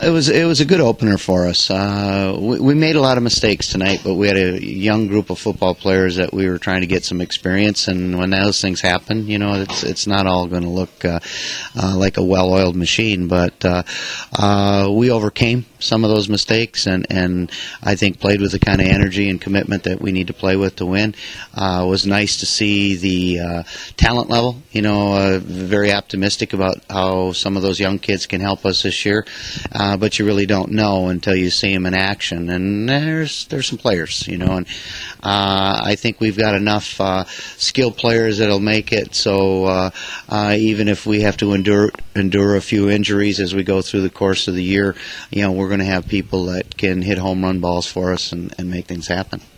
It was a good opener for us. We made a lot of mistakes tonight, but we had a young group of football players that we were trying to get some experience. And when those things happen, it's not all going to look like a well-oiled machine. But we overcame some of those mistakes, and I think played with the kind of energy and commitment that we need to play with to win. It was nice to see the talent level. Very optimistic about how some of those young kids can help us this year. But you really don't know until you see them in action. And there's some players, and I think we've got enough skilled players that'll make it. So even if we have to endure a few injuries as we go through the course of the year, we're going to have people that can hit home run balls for us and make things happen.